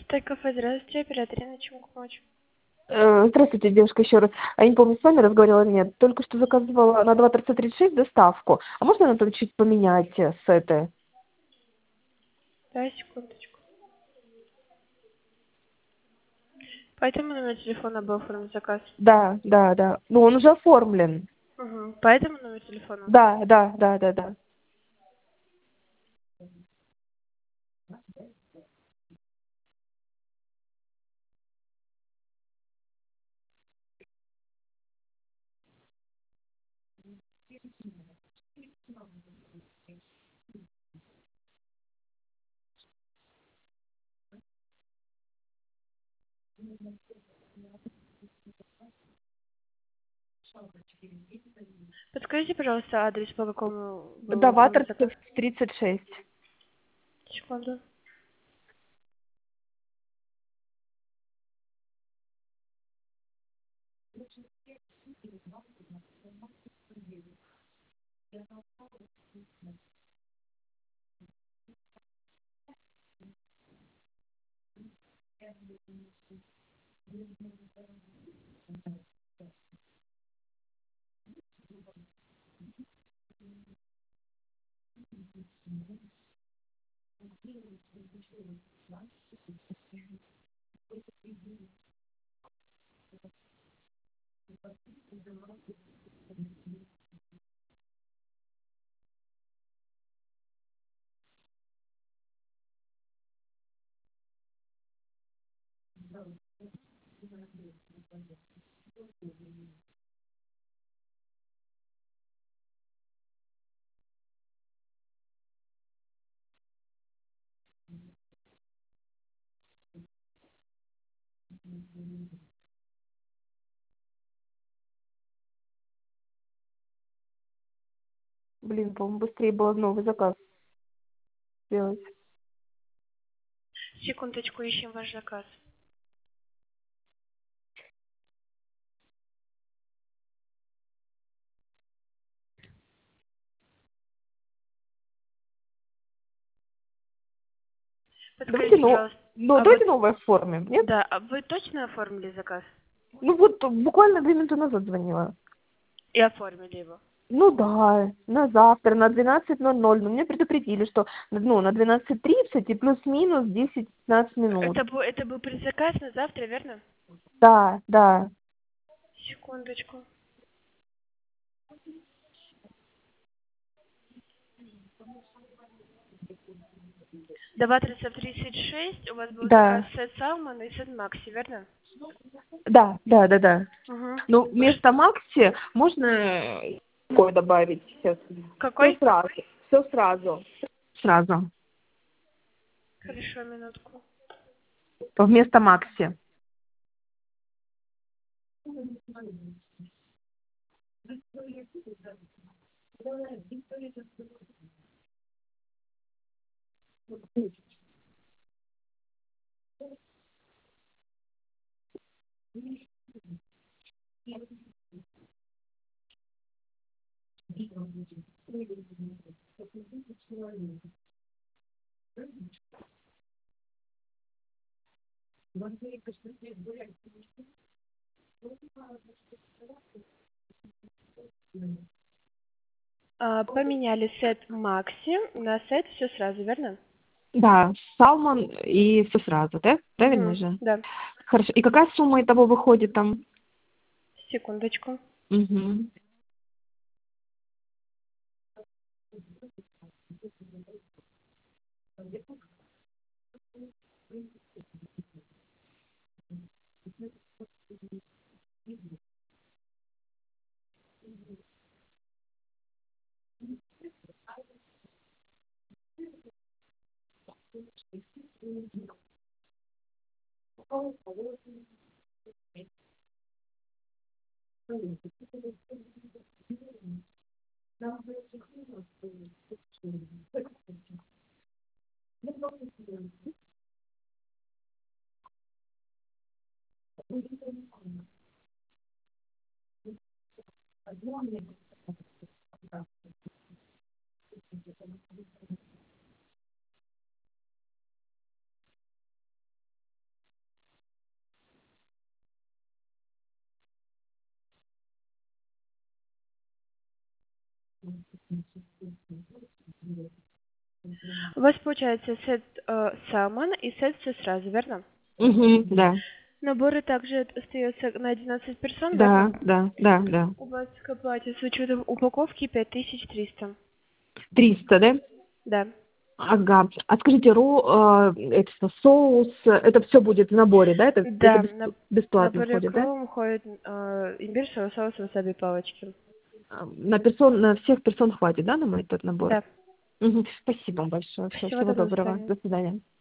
Так, кафе, здравствуйте, оператор, на чем могу помочь? Здравствуйте, девушка, еще раз. Я не помню, с вами разговаривала или нет. Только что заказывала на 2 торца 36 доставку. А можно на там чуть поменять с этой? Да, секундочку. По этому номеру телефона был оформлен заказ? Да. Ну, он уже оформлен. Угу. По этому номеру телефона? Да. Подскажите, пожалуйста, адрес, по какому был Два оформлен торца заказ? 36. Секунду. Блин, по-моему, быстрее было новый заказ сделать. Секундочку, ищем ваш заказ. Давайте, Подскажите, пожалуйста, а вы... давайте новое оформим, нет? Да, а вы точно оформили заказ? Ну вот, буквально 2 минуты назад звонила. И оформили его? Ну да, на завтра, на 12:00. Но мне предупредили, что на 12:30 и плюс-минус 10-15 минут. Это был предзаказ на завтра, верно? Да. Секундочку. До Ватрисов 36 у вас был заказ Да. сет Салмон и сет Макси, верно? Да. Угу. Ну, вместо Макси можно такое добавить сейчас. Все Какой? сразу. Все сразу. Сразу. Хорошо, минутку. Вместо Макси. Поменяли сет Макси на сет все сразу, верно? Да, салмон и все сразу, да? Правильно Угу. же? Да. Хорошо. И какая сумма итого выходит там? Секундочку. Угу. У вас получается сет салмон и сет все сразу, верно? Да. Наборы также остается на 11 персон, Да, верно? да, да, да. У вас к оплате с учетом упаковки 5300. 300, да? Да. Ага. А скажите, это что, соус, это все будет в наборе, да? Это Да, бесплатно наборе входит, да? кровом входит имбирь, соус, васаби, палочки. На всех персон хватит, да, на мой тот набор? Да. Спасибо большое. Всё, Всего всего доброго, до доброго. свидания. До свидания.